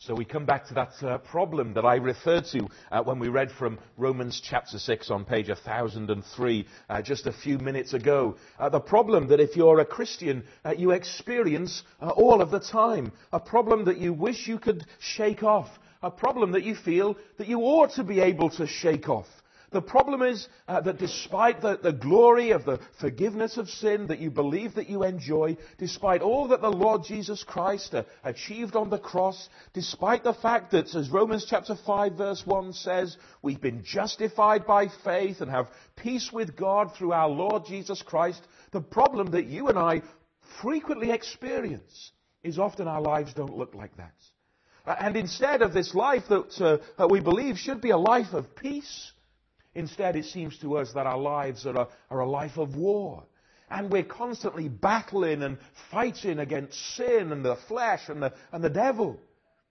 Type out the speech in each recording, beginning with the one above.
So we come back to that problem that I referred to when we read from Romans chapter 6 on page 1003 just a few minutes ago. The problem that if you're a Christian, you experience all of the time. A problem that you wish you could shake off. A problem that you feel that you ought to be able to shake off. The problem is that despite the glory of the forgiveness of sin that you believe that you enjoy, despite all that the Lord Jesus Christ achieved on the cross, despite the fact that, as Romans chapter 5 verse 1 says, we've been justified by faith and have peace with God through our Lord Jesus Christ, the problem that you and I frequently experience is often our lives don't look like that. And instead of this life that we believe should be a life of peace, instead, it seems to us that our lives are a life of war. And we're constantly battling and fighting against sin and the flesh and the devil.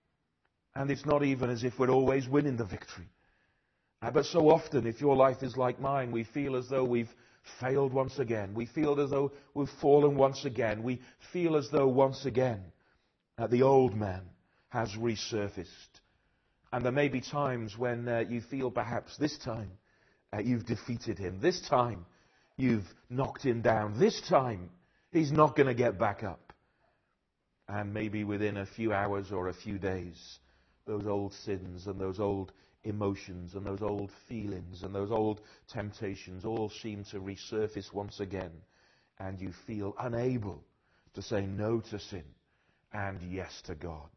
And it's not even as if we're always winning the victory. But so often, if your life is like mine, we feel as though we've failed once again. We feel as though we've fallen once again. We feel as though once again the old man has resurfaced. And there may be times when you feel perhaps this time you've defeated him. This time, you've knocked him down. This time, he's not going to get back up. And maybe within a few hours or a few days, those old sins and those old emotions and those old feelings and those old temptations all seem to resurface once again. And you feel unable to say no to sin and yes to God.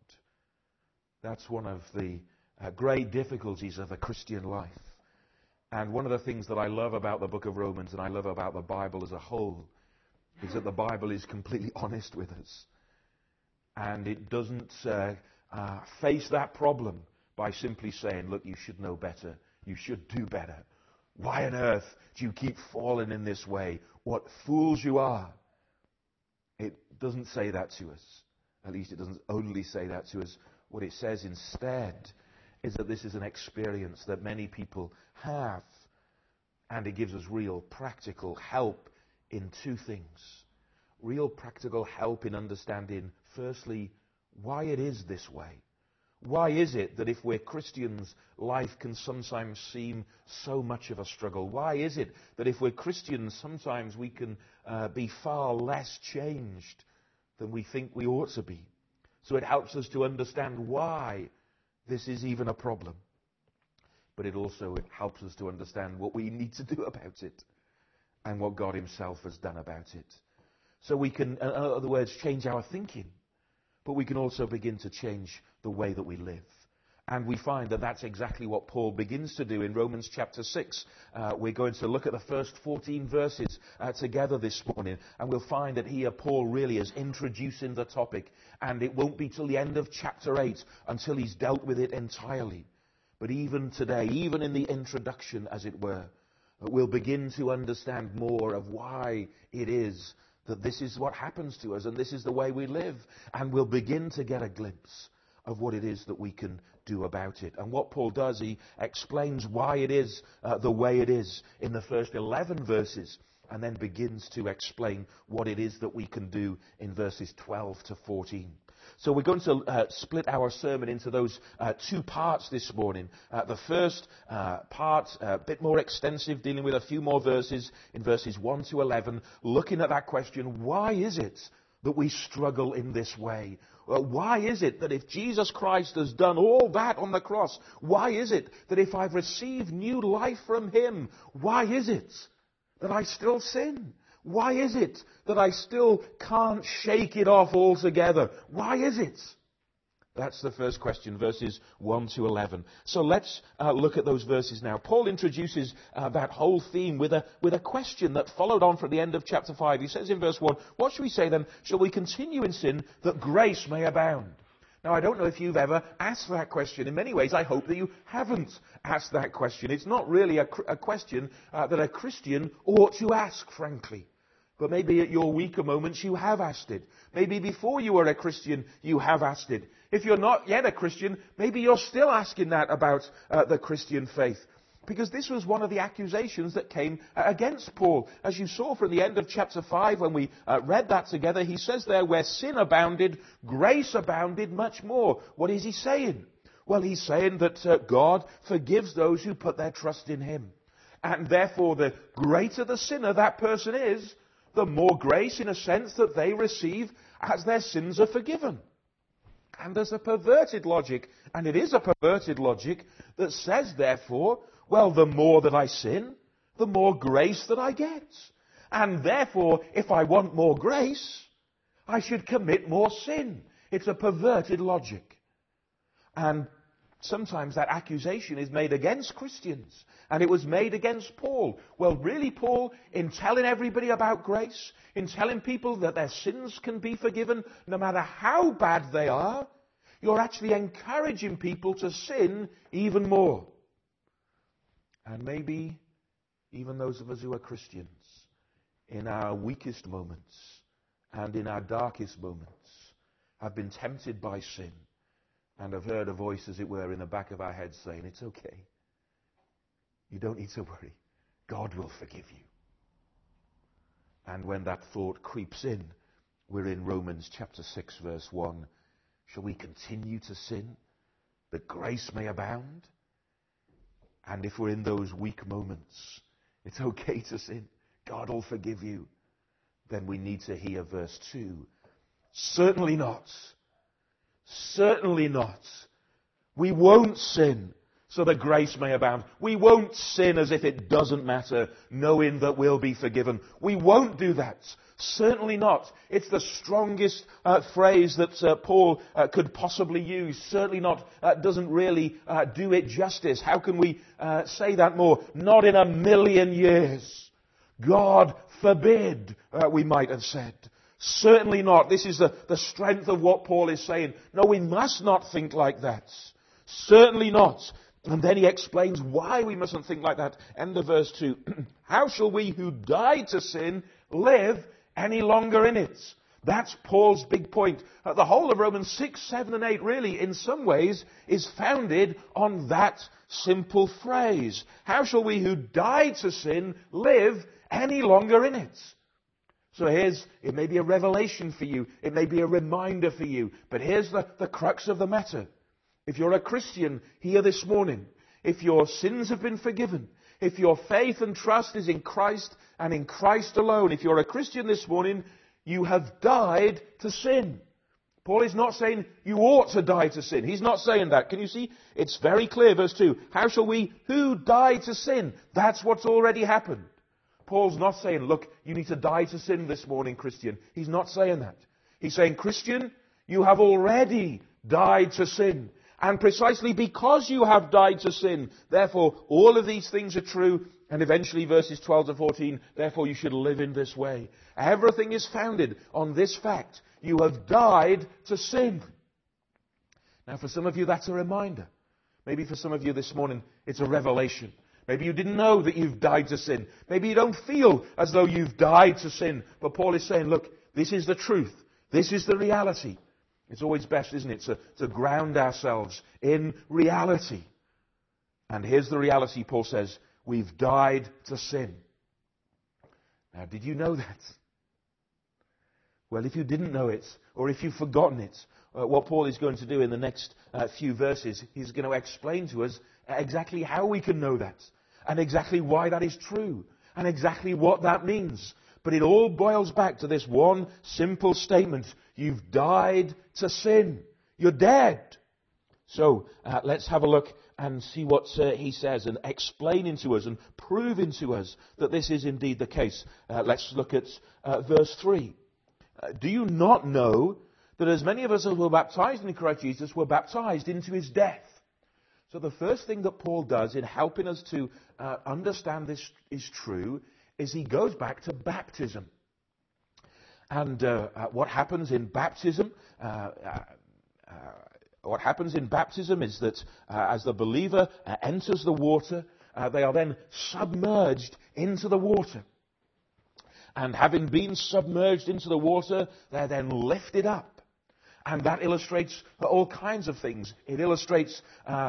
That's one of the great difficulties of the Christian life. And one of the things that I love about the book of Romans and I love about the Bible as a whole is that the Bible is completely honest with us. And it doesn't face that problem by simply saying, look, you should know better. You should do better. Why on earth do you keep falling in this way? What fools you are. It doesn't say that to us. At least it doesn't only say that to us. What it says instead is that this is an experience that many people have. And it gives us real practical help in two things. Real practical help in understanding, firstly, why it is this way. Why is it that if we're Christians, life can sometimes seem so much of a struggle? Why is it that if we're Christians, sometimes we can be far less changed than we think we ought to be? So it helps us to understand why this is even a problem. But it also helps us to understand what we need to do about it and what God himself has done about it. So we can, in other words, change our thinking, but we can also begin to change the way that we live. And we find that that's exactly what Paul begins to do in Romans chapter 6. We're going to look at the first 14 verses together this morning. And we'll find that here Paul really is introducing the topic. And it won't be till the end of chapter 8 until he's dealt with it entirely. But even today, even in the introduction, as it were, we'll begin to understand more of why it is that this is what happens to us and this is the way we live. And we'll begin to get a glimpse of what it is that we can do about it. And what Paul does, he explains why it is the way it is in the first 11 verses, and then begins to explain what it is that we can do in verses 12 to 14. So we're going to split our sermon into those two parts this morning. The first part, a bit more extensive, dealing with a few more verses in verses 1 to 11, looking at that question, why is it that we struggle in this way? Why is it that if Jesus Christ has done all that on the cross, why is it that if I've received new life from him, why is it that I still sin? Why is it that I still can't shake it off altogether? Why is it? That's the first question, verses 1 to 11. So let's look at those verses now. Paul introduces that whole theme with a question that followed on from the end of chapter 5. He says in verse 1, what shall we say then? Shall we continue in sin that grace may abound? Now, I don't know if you've ever asked that question. In many ways, I hope that you haven't asked that question. It's not really a question that a Christian ought to ask, frankly. But maybe at your weaker moments you have asked it. Maybe before you were a Christian you have asked it. If you're not yet a Christian, maybe you're still asking that about the Christian faith. Because this was one of the accusations that came against Paul. As you saw from the end of chapter 5 when we read that together, he says there, where sin abounded, grace abounded much more. What is he saying? Well, he's saying that God forgives those who put their trust in him. And therefore, the greater the sinner that person is, the more grace, in a sense, that they receive as their sins are forgiven. And there's a perverted logic, and it is a perverted logic, that says, therefore, well, the more that I sin, the more grace that I get. And therefore, if I want more grace, I should commit more sin. It's a perverted logic. And sometimes that accusation is made against Christians. And it was made against Paul. Well, really, Paul, in telling everybody about grace, in telling people that their sins can be forgiven, no matter how bad they are, you're actually encouraging people to sin even more. And maybe even those of us who are Christians, in our weakest moments and in our darkest moments, have been tempted by sin and have heard a voice, as it were, in the back of our heads saying, it's okay. You don't need to worry. God will forgive you. And when that thought creeps in, we're in Romans chapter 6, verse 1. Shall we continue to sin, that grace may abound? And if we're in those weak moments, it's okay to sin. God will forgive you. Then we need to hear verse 2. Certainly not. Certainly not. We won't sin so that grace may abound. We won't sin as if it doesn't matter, knowing that we'll be forgiven. We won't do that. Certainly not. It's the strongest phrase that Paul could possibly use. Certainly not doesn't really do it justice. How can we say that more? Not in a million years. God forbid, we might have said. Certainly not. This is the strength of what Paul is saying. No, we must not think like that. Certainly not. And then he explains why we mustn't think like that. End of verse 2. How shall we who died to sin live any longer in it? That's Paul's big point. The whole of Romans 6, 7 and 8 really, in some ways, is founded on that simple phrase. How shall we who died to sin live any longer in it? So it may be a revelation for you. It may be a reminder for you. But here's the crux of the matter. If you're a Christian here this morning, if your sins have been forgiven, if your faith and trust is in Christ and in Christ alone, if you're a Christian this morning, you have died to sin. Paul is not saying you ought to die to sin. He's not saying that. Can you see? It's very clear, verse 2. How shall we who died to sin? That's what's already happened. Paul's not saying, look, you need to die to sin this morning, Christian. He's not saying that. He's saying, Christian, you have already died to sin. And precisely because you have died to sin, therefore, all of these things are true. And eventually, verses 12 to 14, therefore, you should live in this way. Everything is founded on this fact. You have died to sin. Now, for some of you, that's a reminder. Maybe for some of you this morning, it's a revelation. Maybe you didn't know that you've died to sin. Maybe you don't feel as though you've died to sin. But Paul is saying, look, this is the truth. This is the reality. It's always best, isn't it, to ground ourselves in reality. And here's the reality, Paul says, we've died to sin. Now, did you know that? Well, if you didn't know it, or if you've forgotten it, what Paul is going to do in the next few verses, he's going to explain to us exactly how we can know that, and exactly why that is true, and exactly what that means. But it all boils back to this one simple statement. You've died to sin. You're dead. So let's have a look and see what he says and explaining to us and proving to us that this is indeed the case. Let's look at verse 3. Do you not know that as many of us as were baptized in Christ Jesus were baptized into his death? So the first thing that Paul does in helping us to understand this is true is he goes back to baptism. And what happens in baptism? What happens in baptism is that as the believer enters the water, they are then submerged into the water. And having been submerged into the water, they're then lifted up. And that illustrates all kinds of things. It illustrates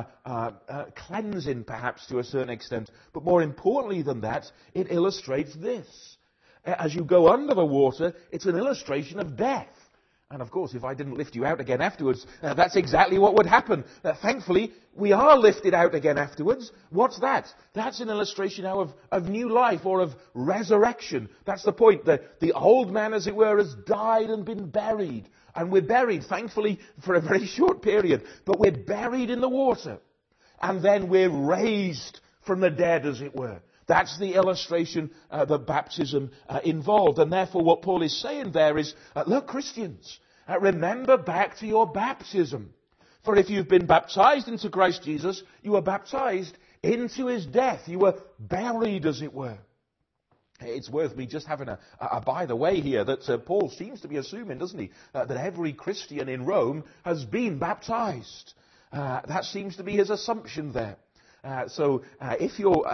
cleansing, perhaps, to a certain extent. But more importantly than that, it illustrates this. As you go under the water, it's an illustration of death. And of course, if I didn't lift you out again afterwards, that's exactly what would happen. Thankfully, we are lifted out again afterwards. What's that? That's an illustration now of new life or of resurrection. That's the point. The old man, as it were, has died and been buried. And we're buried, thankfully, for a very short period. But we're buried in the water. And then we're raised from the dead, as it were. That's the illustration that baptism involved. And therefore what Paul is saying there is, look, Christians, remember back to your baptism. For if you've been baptized into Christ Jesus, you were baptized into his death. You were buried, as it were. It's worth me just having a by the way here that Paul seems to be assuming, doesn't he, that every Christian in Rome has been baptized. That seems to be his assumption there. So if you're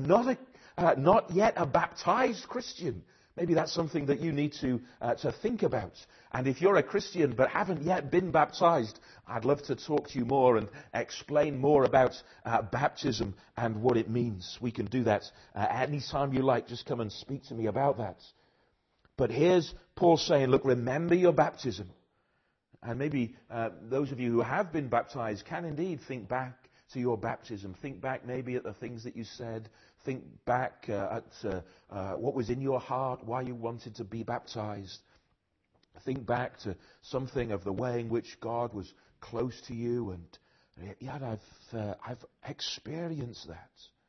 not yet a baptized Christian, maybe that's something that you need to think about. And if you're a Christian but haven't yet been baptized, I'd love to talk to you more and explain more about baptism and what it means. We can do that any time you like. Just come and speak to me about that. But here's Paul saying, look, remember your baptism. And maybe those of you who have been baptized can indeed think back to your baptism. Think back maybe at the things that you said. Think back at what was in your heart, why you wanted to be baptized. Think back to something of the way in which God was close to you. And yet I've experienced that.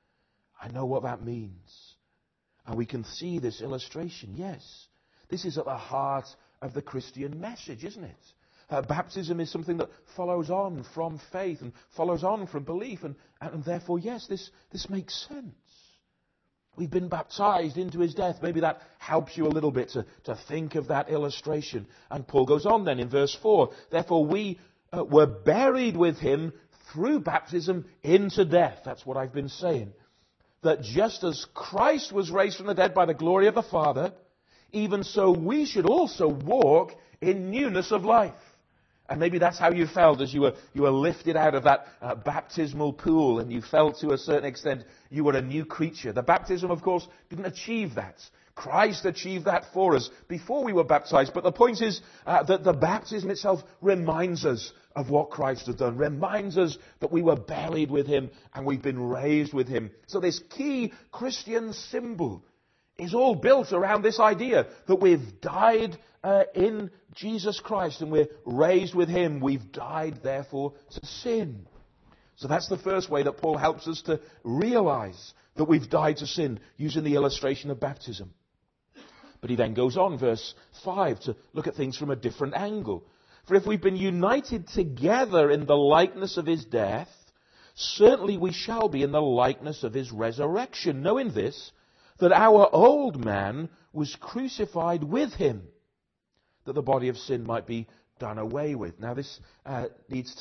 I know what that means. And we can see this illustration. Yes, this is at the heart of the Christian message, isn't it? Baptism is something that follows on from faith and follows on from belief. And therefore, yes, this makes sense. We've been baptized into his death. Maybe that helps you a little bit to think of that illustration. And Paul goes on then in verse 4. Therefore, we were buried with him through baptism into death. That's what I've been saying. That just as Christ was raised from the dead by the glory of the Father, even so we should also walk in newness of life. And maybe that's how you felt as you were lifted out of that baptismal pool, and you felt to a certain extent you were a new creature. The baptism, of course, didn't achieve that. Christ achieved that for us before we were baptized. But the point is that the baptism itself reminds us of what Christ has done, reminds us that we were buried with him and we've been raised with him. So this key Christian symbol is all built around this idea that we've died in Jesus Christ and we're raised with him. We've died, therefore, to sin. So that's the first way that Paul helps us to realize that we've died to sin, using the illustration of baptism. But he then goes on, verse 5, to look at things from a different angle. For if we've been united together in the likeness of his death, certainly we shall be in the likeness of his resurrection, knowing this, that our old man was crucified with him, that the body of sin might be done away with. Now this we need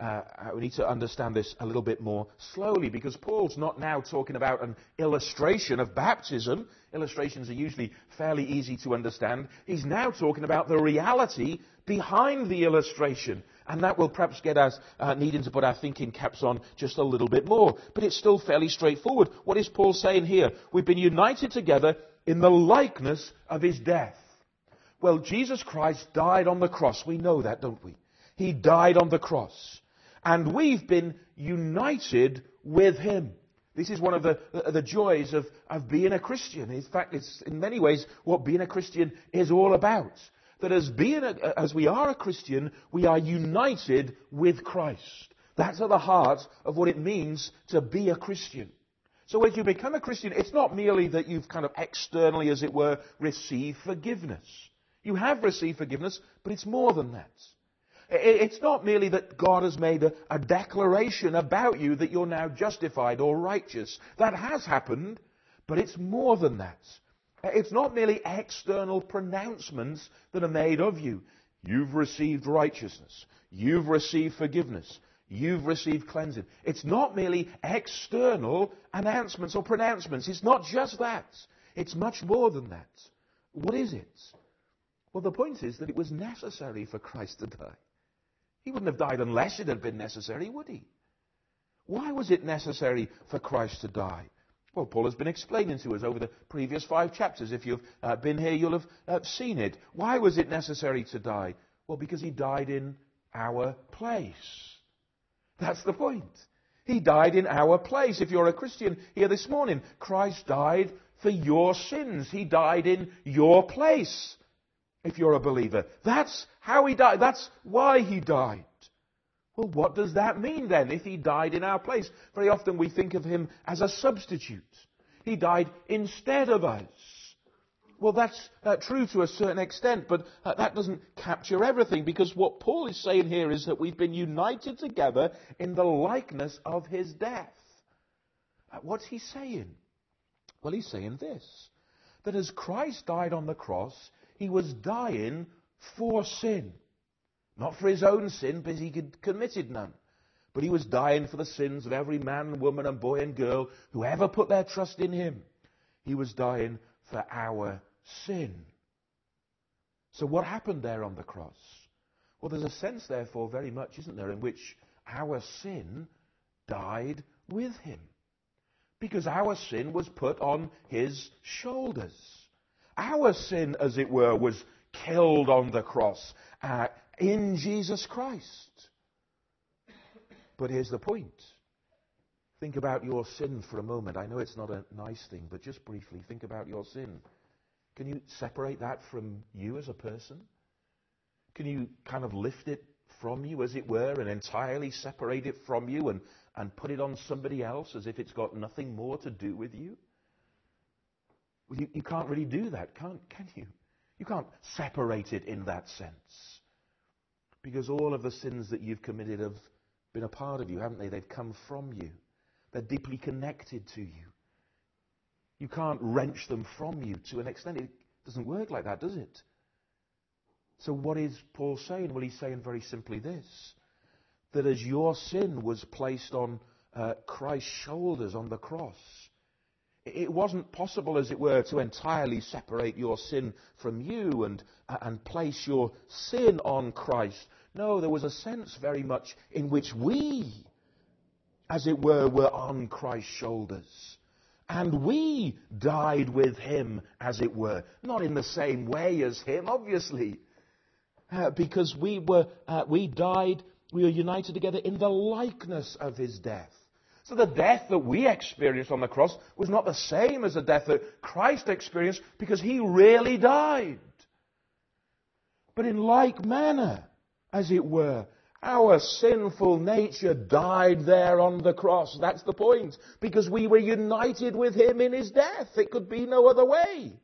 to understand this a little bit more slowly, because Paul's not now talking about an illustration of baptism. Illustrations are usually fairly easy to understand. He's now talking about the reality behind the illustration. And that will perhaps get us needing to put our thinking caps on just a little bit more. But it's still fairly straightforward. What is Paul saying here? We've been united together in the likeness of his death. Well, Jesus Christ died on the cross. We know that, don't we? He died on the cross. And we've been united with him. This is one of the joys of being a Christian. In fact, it's in many ways what being a Christian is all about. That as we are a Christian, we are united with Christ. That's at the heart of what it means to be a Christian. So as you become a Christian, it's not merely that you've kind of externally, as it were, received forgiveness. You have received forgiveness, but it's more than that. It's not merely that God has made a declaration about you that you're now justified or righteous. That has happened, but it's more than that. It's not merely external pronouncements that are made of you. You've received righteousness. You've received forgiveness. You've received cleansing. It's not merely external announcements or pronouncements. It's not just that. It's much more than that. What is it? Well, the point is that it was necessary for Christ to die. He wouldn't have died unless it had been necessary, would he? Why was it necessary for Christ to die? Well, Paul has been explaining to us over the previous 5 chapters. If you've been here, you'll have seen it. Why was it necessary to die? Well, because he died in our place. That's the point. He died in our place. If you're a Christian here this morning, Christ died for your sins. He died in your place. If you're a believer, that's how he died. That's why he died. Well, what does that mean then, if he died in our place? Very often we think of him as a substitute. He died instead of us. Well, that's true to a certain extent, but that doesn't capture everything, because what Paul is saying here is that we've been united together in the likeness of his death. What's he saying? Well, he's saying this, that as Christ died on the cross, he was dying for sin. Not for his own sin, because he had committed none. But he was dying for the sins of every man, woman and boy and girl who ever put their trust in him. He was dying for our sin. So what happened there on the cross? Well, there's a sense, therefore, very much, isn't there, in which our sin died with him. Because our sin was put on his shoulders. Our sin, as it were, was killed on the cross in Jesus Christ. But here's the point. Think about your sin for a moment. I know it's not a nice thing, but just briefly, think about your sin. Can you separate that from you as a person? Can you kind of lift it from you, as it were, and entirely separate it from you and put it on somebody else as if it's got nothing more to do with you? Well, you can't really do that, can you? You can't separate it in that sense. Because all of the sins that you've committed have been a part of you, haven't they? They've come from you. They're deeply connected to you. You can't wrench them from you to an extent. It doesn't work like that, does it? So what is Paul saying? Well, he's saying very simply this, that as your sin was placed on Christ's shoulders on the cross, it wasn't possible, as it were, to entirely separate your sin from you and place your sin on Christ. No, there was a sense very much in which we, as it were on Christ's shoulders. And we died with him, as it were. Not in the same way as him, obviously. Because we were united together in the likeness of his death. So the death that we experienced on the cross was not the same as the death that Christ experienced, because he really died. But in like manner, as it were, our sinful nature died there on the cross. That's the point. Because we were united with him in his death. It could be no other way.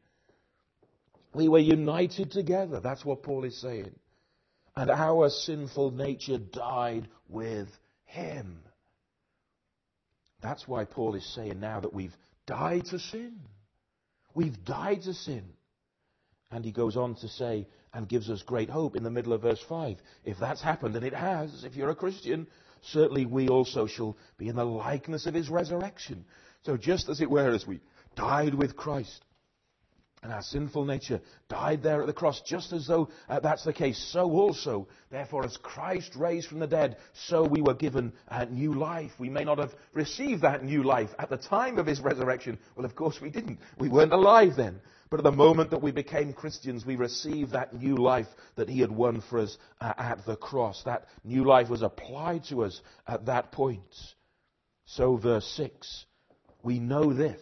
We were united together. That's what Paul is saying. And our sinful nature died with him. That's why Paul is saying now that we've died to sin. We've died to sin. And he goes on to say, and gives us great hope in the middle of verse 5. If that's happened, and it has, if you're a Christian, certainly we also shall be in the likeness of his resurrection. So just as it were, as we died with Christ, and our sinful nature died there at the cross, just as though that's the case, so also, therefore, as Christ raised from the dead, so we were given new life. We may not have received that new life at the time of his resurrection. Well, of course we didn't. We weren't alive then. But at the moment that we became Christians, we received that new life that he had won for us at the cross. That new life was applied to us at that point. So verse 6, we know this,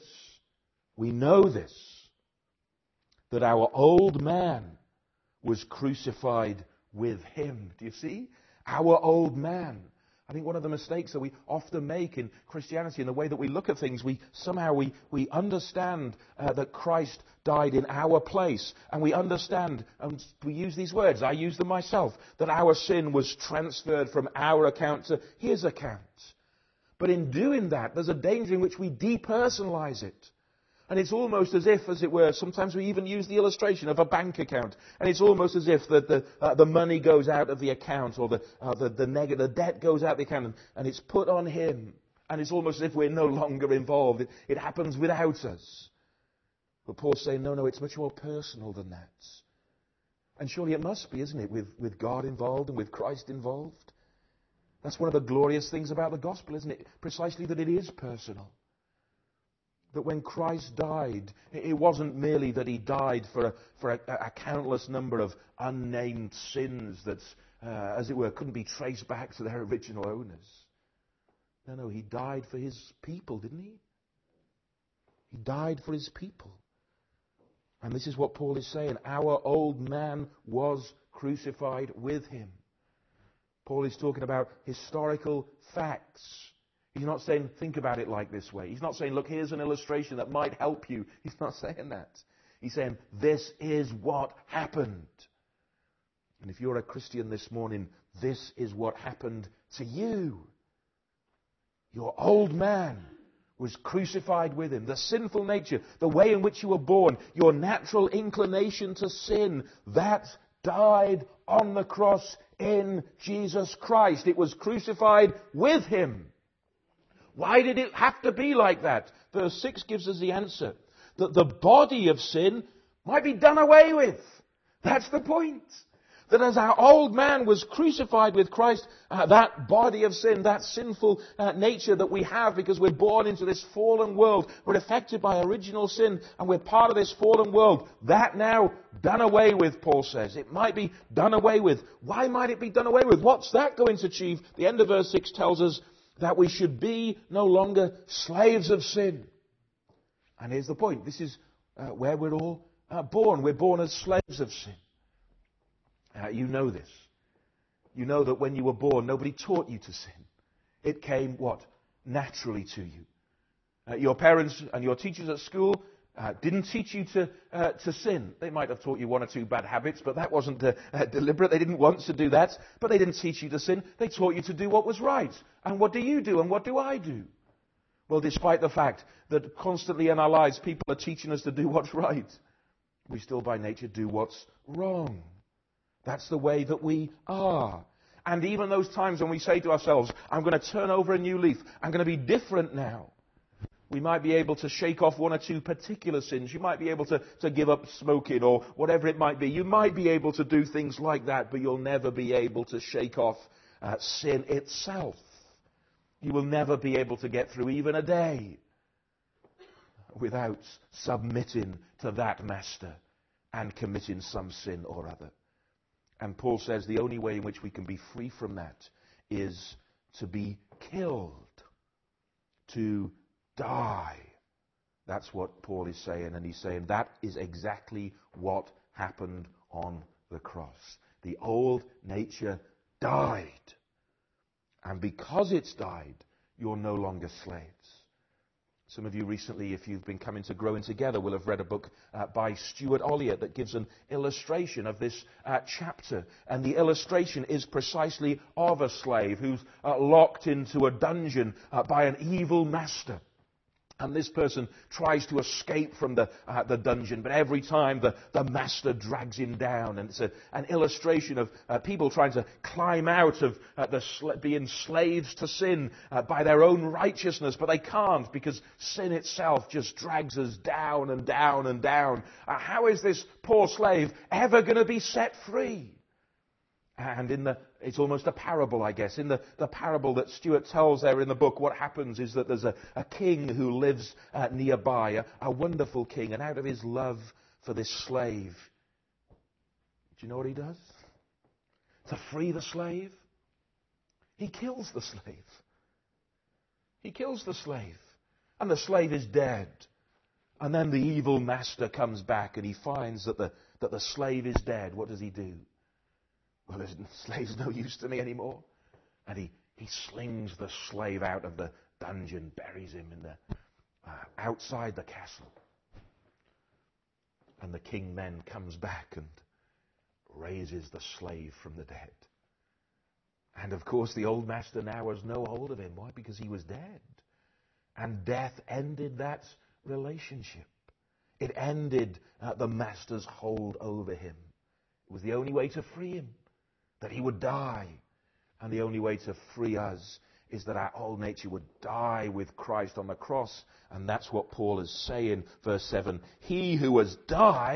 that our old man was crucified with him. Do you see? Our old man. I think one of the mistakes that we often make in Christianity, in the way that we look at things, we understand that Christ died in our place. And we understand, and we use these words, I use them myself, that our sin was transferred from our account to his account. But in doing that, there's a danger in which we depersonalize it. And it's almost as if, as it were, sometimes we even use the illustration of a bank account. And it's almost as if the money goes out of the account, or the debt goes out of the account, and it's put on him. And it's almost as if we're no longer involved. It happens without us. But Paul's saying, no, it's much more personal than that. And surely it must be, isn't it, with God involved and with Christ involved? That's one of the glorious things about the gospel, isn't it? Precisely that it is personal. That when Christ died, it wasn't merely that he died for a countless number of unnamed sins that, as it were, couldn't be traced back to their original owners. No, he died for his people, didn't he? He died for his people. And this is what Paul is saying. Our old man was crucified with him. Paul is talking about historical facts. He's not saying, think about it like this way. He's not saying, look, here's an illustration that might help you. He's not saying that. He's saying, this is what happened. And if you're a Christian this morning, this is what happened to you. Your old man was crucified with him. The sinful nature, the way in which you were born, your natural inclination to sin, that died on the cross in Jesus Christ. It was crucified with him. Why did it have to be like that? Verse 6 gives us the answer. That the body of sin might be done away with. That's the point. That as our old man was crucified with Christ, that body of sin, that sinful nature that we have because we're born into this fallen world, we're affected by original sin and we're part of this fallen world, that now done away with, Paul says. It might be done away with. Why might it be done away with? What's that going to achieve? The end of verse 6 tells us that we should be no longer slaves of sin. And here's the point. This is where we're all born. We're born as slaves of sin. You know this. You know that when you were born, nobody taught you to sin. It came, what? Naturally to you. Your parents and your teachers at school didn't teach you to sin. They might have taught you one or two bad habits, but that wasn't deliberate. They didn't want to do that, but they didn't teach you to sin. They taught you to do what was right. And what do you do and what do I do? Well, despite the fact that constantly in our lives people are teaching us to do what's right, we still by nature do what's wrong. That's the way that we are. And even those times when we say to ourselves, I'm going to turn over a new leaf, I'm going to be different now. We might be able to shake off one or two particular sins. You might be able to give up smoking or whatever it might be. You might be able to do things like that, but you'll never be able to shake off sin itself. You will never be able to get through even a day without submitting to that master and committing some sin or other. And Paul says the only way in which we can be free from that is to be killed, to die. That's what Paul is saying, and he's saying that is exactly what happened on the cross. The old nature died, and because it's died, you're no longer slaves. Some of you recently, if you've been coming to Growing Together, will have read a book by Stuart Olliott that gives an illustration of this chapter. And the illustration is precisely of a slave who's locked into a dungeon by an evil master. And this person tries to escape from the dungeon, but every time the master drags him down. And it's an illustration of people trying to climb out of being slaves to sin by their own righteousness, but they can't because sin itself just drags us down and down and down. How is this poor slave ever going to be set free? And it's almost a parable, I guess. In the parable that Stuart tells there in the book, what happens is that there's a king who lives nearby, a wonderful king, and out of his love for this slave, do you know what he does? To free the slave, he kills the slave. He kills the slave, and the slave is dead. And then the evil master comes back and he finds that the slave is dead. What does he do? Well, the slave's no use to me anymore. And he slings the slave out of the dungeon, buries him in outside the castle. And the king then comes back and raises the slave from the dead. And of course the old master now has no hold of him. Why? Because he was dead. And death ended that relationship. It ended the master's hold over him. It was the only way to free him. That he would die. And the only way to free us is that our old nature would die with Christ on the cross. And that's what Paul is saying, verse 7. He who has died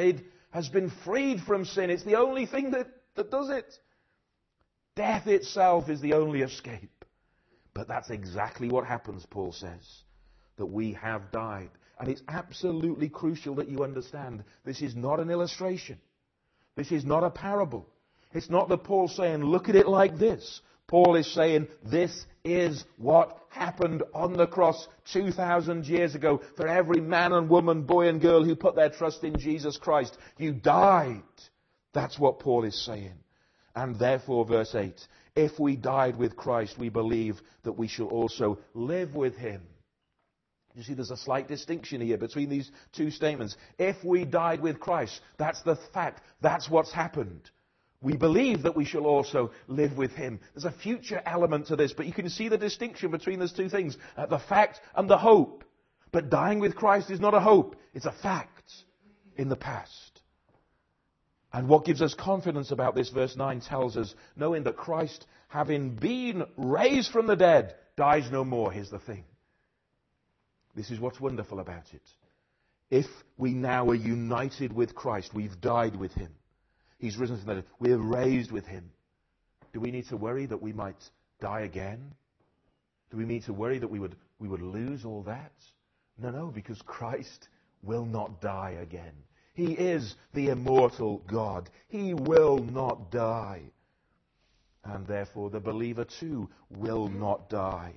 has been freed from sin. It's the only thing that does it. Death itself is the only escape. But that's exactly what happens, Paul says, that we have died. And it's absolutely crucial that you understand this is not an illustration. This is not a parable. It's not that Paul's saying, look at it like this. Paul is saying, this is what happened on the cross 2,000 years ago for every man and woman, boy and girl who put their trust in Jesus Christ. You died. That's what Paul is saying. And therefore, verse 8, if we died with Christ, we believe that we shall also live with him. You see, there's a slight distinction here between these two statements. If we died with Christ, that's the fact. That's what's happened. We believe that we shall also live with him. There's a future element to this, but you can see the distinction between those two things, the fact and the hope. But dying with Christ is not a hope, it's a fact in the past. And what gives us confidence about this, verse 9 tells us, knowing that Christ, having been raised from the dead, dies no more. Here's the thing. This is what's wonderful about it. If we now are united with Christ, we've died with him. He's risen from the dead. We're raised with him. Do we need to worry that we might die again? Do we need to worry that we would lose all that? No, because Christ will not die again. He is the immortal God. He will not die. And therefore the believer too will not die.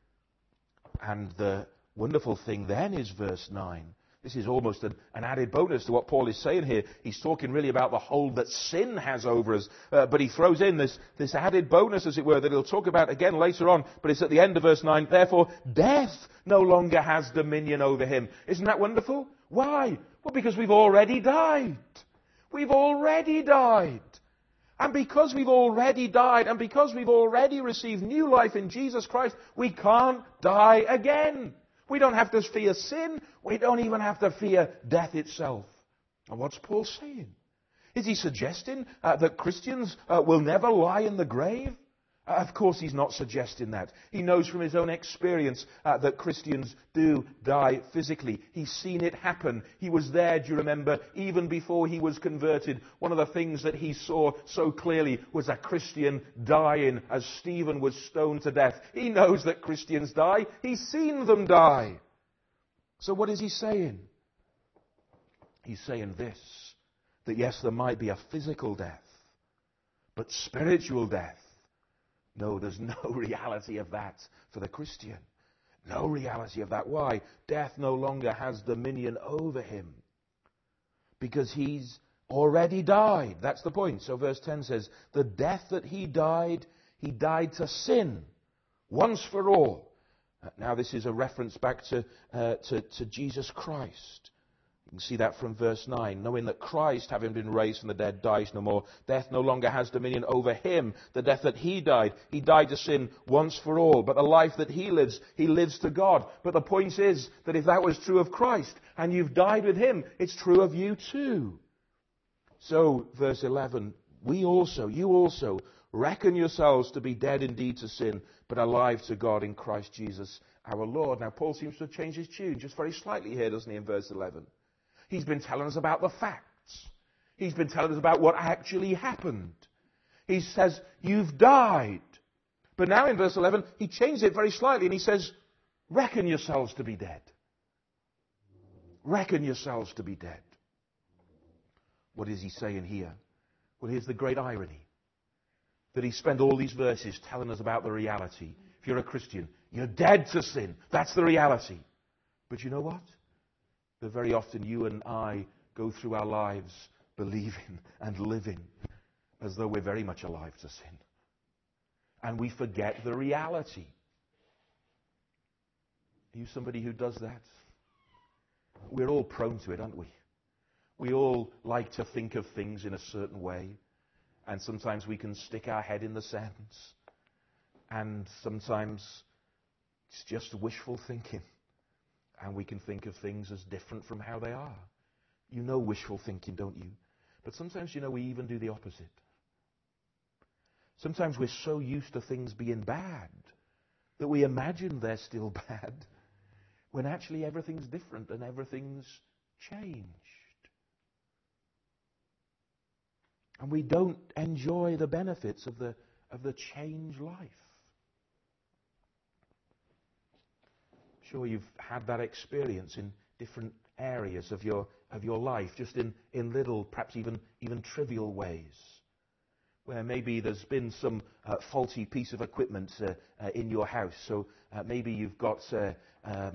And the wonderful thing then is verse 9. This is almost an added bonus to what Paul is saying here. He's talking really about the hold that sin has over us. But he throws in this added bonus, as it were, that he'll talk about again later on. But it's at the end of verse 9. Therefore, death no longer has dominion over him. Isn't that wonderful? Why? Well, because we've already died. We've already died. And because we've already died, and because we've already received new life in Jesus Christ, we can't die again. We don't have to fear sin. We don't even have to fear death itself. And what's Paul saying? Is he suggesting that Christians will never lie in the grave? Of course he's not suggesting that. He knows from his own experience that Christians do die physically. He's seen it happen. He was there, do you remember, even before he was converted. One of the things that he saw so clearly was a Christian dying as Stephen was stoned to death. He knows that Christians die. He's seen them die. So what is he saying? He's saying this, that yes, there might be a physical death, but spiritual death, no, there's no reality of that for the Christian. No reality of that. Why? Death no longer has dominion over him. Because he's already died. That's the point. So verse 10 says, the death that he died to sin once for all. Now this is a reference back to Jesus Christ. You can see that from verse 9. Knowing that Christ, having been raised from the dead, dies no more. Death no longer has dominion over him. The death that he died to sin once for all. But the life that he lives to God. But the point is that if that was true of Christ, and you've died with him, it's true of you too. So, verse 11, you also, reckon yourselves to be dead indeed to sin, but alive to God in Christ Jesus our Lord. Now, Paul seems to have changed his tune just very slightly here, doesn't he, in verse 11? He's been telling us about the facts. He's been telling us about what actually happened. He says, you've died. But now in verse 11, he changed it very slightly and he says, reckon yourselves to be dead. Reckon yourselves to be dead. What is he saying here? Well, here's the great irony. That he spent all these verses telling us about the reality. If you're a Christian, you're dead to sin. That's the reality. But you know what? That very often you and I go through our lives believing and living as though we're very much alive to sin. And we forget the reality. Are you somebody who does that? We're all prone to it, aren't we? We all like to think of things in a certain way. And sometimes we can stick our head in the sand. And sometimes it's just wishful thinking. And we can think of things as different from how they are. You know wishful thinking, don't you? But sometimes, we even do the opposite. Sometimes we're so used to things being bad that we imagine they're still bad when actually everything's different and everything's changed. And we don't enjoy the benefits of the changed life. I'm sure you've had that experience in different areas of your life, just in little, perhaps even trivial ways, where maybe there's been some faulty piece of equipment in your house. So maybe you've got a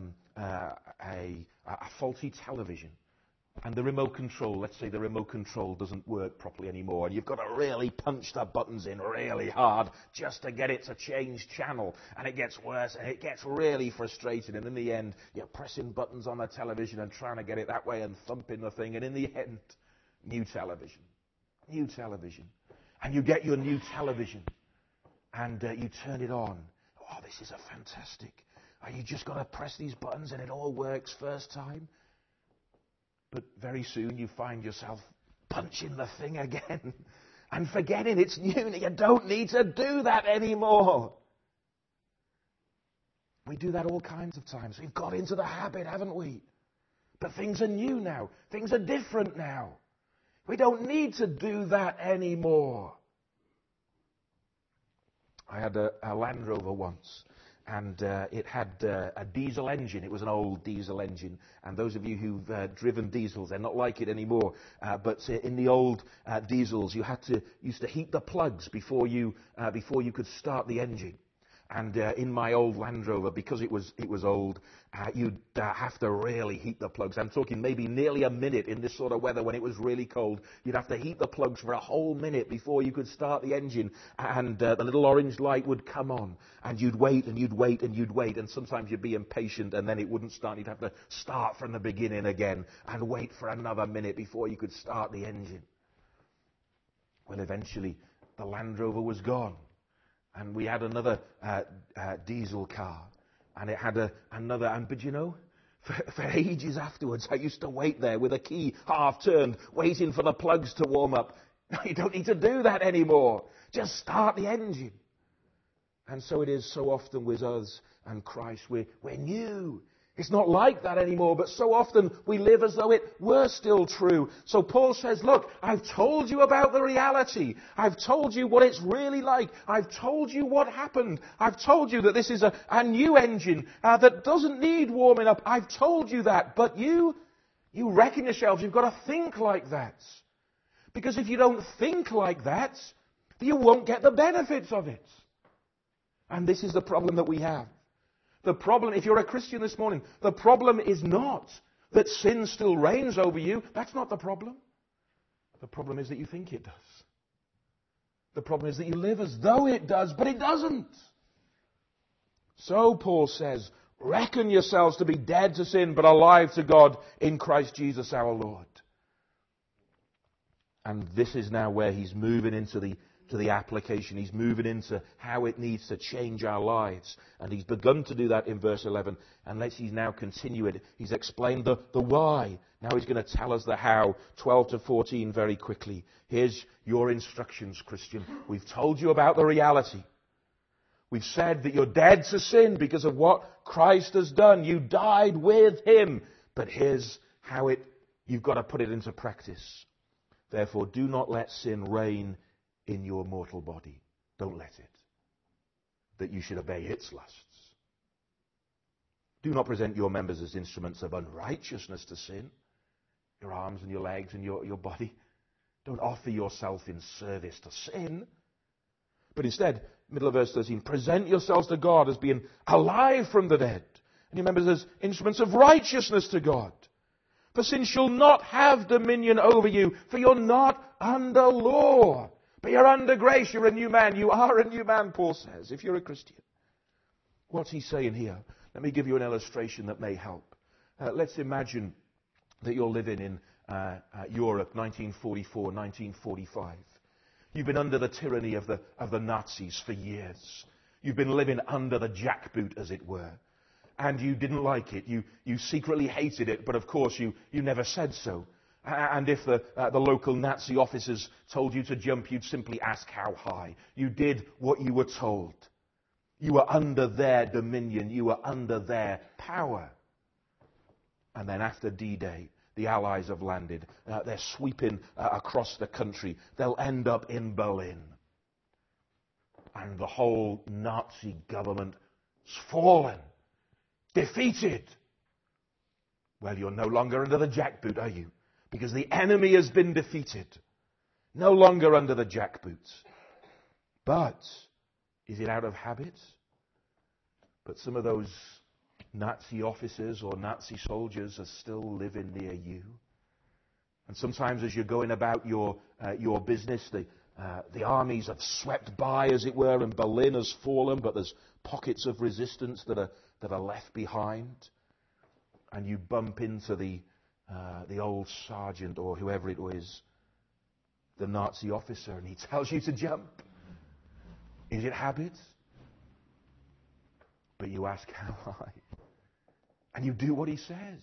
faulty television, and the remote control, let's say the remote control doesn't work properly anymore, and you've got to really punch the buttons in really hard just to get it to change channel, and it gets worse, and it gets really frustrating, and in the end, you're pressing buttons on the television and trying to get it that way and thumping the thing, and in the end, new television. And you get your new television, and you turn it on. Oh, this is a fantastic. You just got to press these buttons, and it all works first time. But very soon you find yourself punching the thing again and forgetting it's new. You don't need to do that anymore. We do that all kinds of times. We've got into the habit, haven't we? But things are new now. Things are different now. We don't need to do that anymore. I had a Land Rover once. And it had a diesel engine. It was an old diesel engine. And those of you who've driven diesels, they're not like it anymore. But in the old diesels, you used to heat the plugs before you could start the engine. And in my old Land Rover, because it was old, you'd have to really heat the plugs. I'm talking maybe nearly a minute in this sort of weather when it was really cold. You'd have to heat the plugs for a whole minute before you could start the engine. And the little orange light would come on. And you'd wait and you'd wait and you'd wait. And sometimes you'd be impatient and then it wouldn't start. You'd have to start from the beginning again and wait for another minute before you could start the engine. Well, eventually, the Land Rover was gone. And we had another diesel car. And it had but you know, for ages afterwards, I used to wait there with a key half turned, waiting for the plugs to warm up. No, you don't need to do that anymore. Just start the engine. And so it is so often with us and Christ. We're new. It's not like that anymore, but so often we live as though it were still true. So Paul says, look, I've told you about the reality. I've told you what it's really like. I've told you what happened. I've told you that this is a new engine that doesn't need warming up. I've told you that. But you reckon yourselves, you've got to think like that. Because if you don't think like that, you won't get the benefits of it. And this is the problem that we have. The problem, if you're a Christian this morning, the problem is not that sin still reigns over you. That's not the problem. The problem is that you think it does. The problem is that you live as though it does, but it doesn't. So Paul says, reckon yourselves to be dead to sin, but alive to God in Christ Jesus our Lord. And this is now where he's moving into the application. He's moving into how it needs to change our lives. And he's begun to do that in verse 11. And he's now continue it. He's explained the why. Now he's going to tell us the how. 12 to 14 very quickly. Here's your instructions, Christian. We've told you about the reality. We've said that you're dead to sin because of what Christ has done. You died with him. But here's how you've got to put it into practice. Therefore, do not let sin reign in your mortal body. Don't let it. That you should obey its lusts. Do not present your members as instruments of unrighteousness to sin. Your arms and your legs and your body. Don't offer yourself in service to sin. But instead, middle of verse 13, present yourselves to God as being alive from the dead. And your members as instruments of righteousness to God. For sin shall not have dominion over you, for you're not under law. But you're under grace, you're a new man. You are a new man, Paul says, if you're a Christian. What's he saying here? Let me give you an illustration that may help. Let's imagine that you're living in Europe, 1944, 1945. You've been under the tyranny of the Nazis for years. You've been living under the jackboot, as it were. And you didn't like it. You secretly hated it, but of course you never said so. And if the local Nazi officers told you to jump, you'd simply ask how high. You did what you were told. You were under their dominion. You were under their power. And then after D-Day, the Allies have landed. They're sweeping across the country. They'll end up in Berlin. And the whole Nazi government has fallen. Defeated. Well, you're no longer under the jackboot, are you? Because the enemy has been defeated. No longer under the jackboots. But, is it out of habit? But some of those Nazi officers or Nazi soldiers are still living near you. And sometimes as you're going about your business, the armies have swept by, as it were, and Berlin has fallen, but there's pockets of resistance that are left behind. And you bump into the old sergeant or whoever it is, the Nazi officer, and he tells you to jump. Is it habit? But you ask, how high? And you do what he says.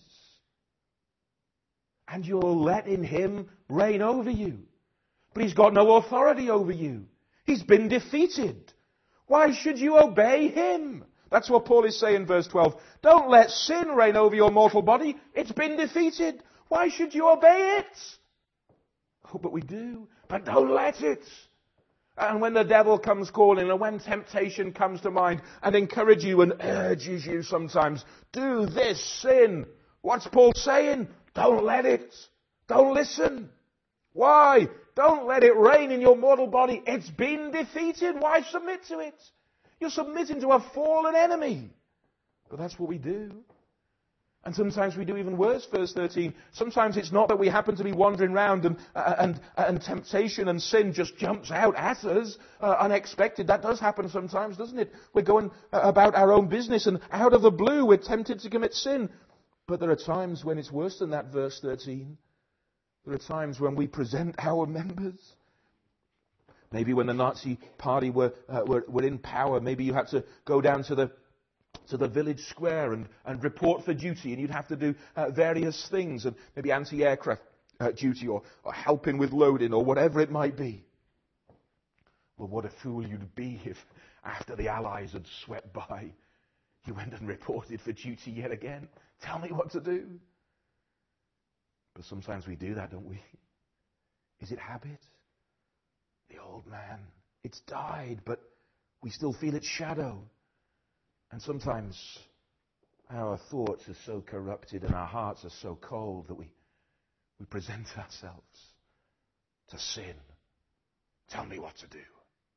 And you're letting him reign over you. But he's got no authority over you. He's been defeated. Why should you obey him? That's what Paul is saying in verse 12. Don't let sin reign over your mortal body. It's been defeated. Why should you obey it? Oh, but we do. But don't let it. And when the devil comes calling, and when temptation comes to mind and encourages you and urges you sometimes, do this sin. What's Paul saying? Don't let it. Don't listen. Why? Don't let it reign in your mortal body. It's been defeated. Why submit to it? You're submitting to a fallen enemy. But that's what we do. And sometimes we do even worse, verse 13. Sometimes it's not that we happen to be wandering around and temptation and sin just jumps out at us unexpected. That does happen sometimes, doesn't it? We're going about our own business and out of the blue we're tempted to commit sin. But there are times when it's worse than that, verse 13. There are times when we present our members. Maybe when the Nazi party were in power, maybe you had to go down to the village square and report for duty, and you'd have to do various things, and maybe anti-aircraft duty or helping with loading or whatever it might be. Well, what a fool you'd be if after the Allies had swept by, you went and reported for duty yet again. Tell me what to do. But sometimes we do that, don't we? Is it habit? The old man, it's died, but we still feel its shadow. And sometimes our thoughts are so corrupted and our hearts are so cold that we present ourselves to sin. Tell me what to do.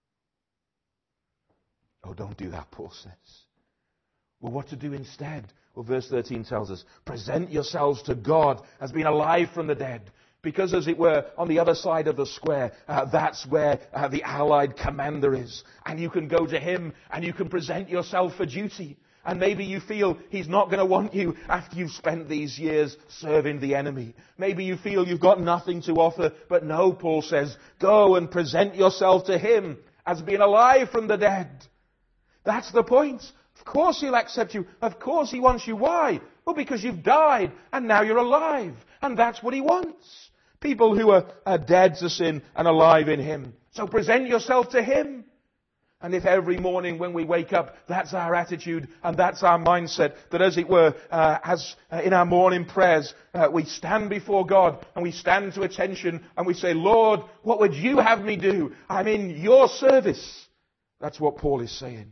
Oh, don't do that, Paul says. Well, what to do instead? Well, verse 13 tells us, present yourselves to God as being alive from the dead. Because, as it were, on the other side of the square, that's where the Allied commander is. And you can go to him and you can present yourself for duty. And maybe you feel he's not going to want you after you've spent these years serving the enemy. Maybe you feel you've got nothing to offer. But no, Paul says, go and present yourself to him as being alive from the dead. That's the point. Of course he'll accept you. Of course he wants you. Why? Well, because you've died and now you're alive. And that's what he wants. People who are dead to sin and alive in him. So present yourself to him. And if every morning when we wake up, that's our attitude and that's our mindset, that as it were, as in our morning prayers, we stand before God and we stand to attention and we say, Lord, what would you have me do? I'm in your service. That's what Paul is saying.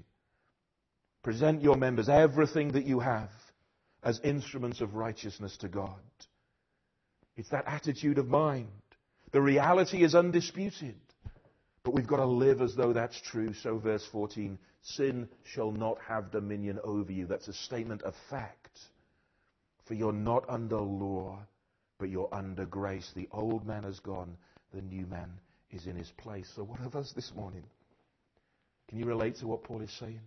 Present your members, everything that you have, as instruments of righteousness to God. It's that attitude of mind. The reality is undisputed. But we've got to live as though that's true. So verse 14, sin shall not have dominion over you. That's a statement of fact. For you're not under law, but you're under grace. The old man has gone. The new man is in his place. So what of us this morning? Can you relate to what Paul is saying?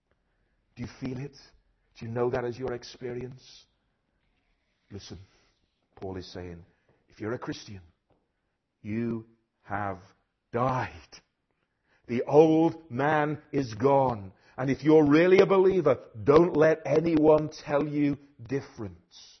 Do you feel it? Do you know that as your experience? Listen. Paul is saying, if you're a Christian, you have died. The old man is gone. And if you're really a believer, don't let anyone tell you different.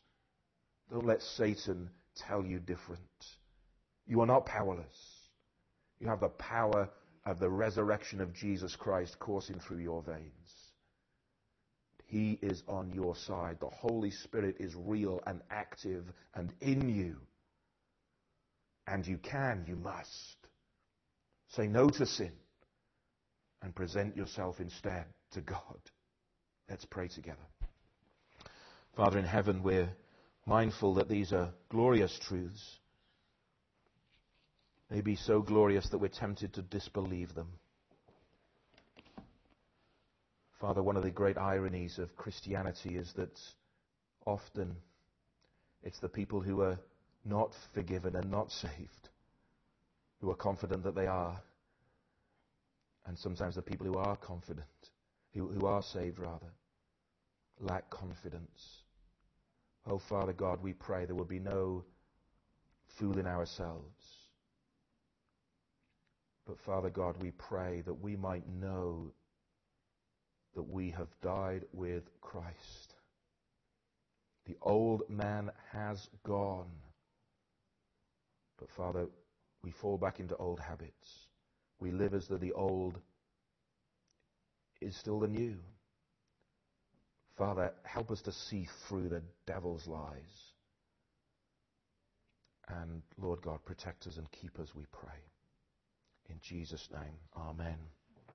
Don't let Satan tell you different. You are not powerless. You have the power of the resurrection of Jesus Christ coursing through your veins. He is on your side. The Holy Spirit is real and active and in you. And you must say no to sin and present yourself instead to God. Let's pray together. Father in heaven, we're mindful that these are glorious truths. They be so glorious that we're tempted to disbelieve them. Father, one of the great ironies of Christianity is that often it's the people who are not forgiven and not saved who are confident that they are. And sometimes the people who are confident, who are saved rather, lack confidence. Oh, Father God, we pray there will be no fooling ourselves. But Father God, we pray that we might know that we have died with Christ. The old man has gone. But Father, we fall back into old habits. We live as though the old is still the new. Father, help us to see through the devil's lies. And Lord God, protect us and keep us, we pray. In Jesus' name, amen.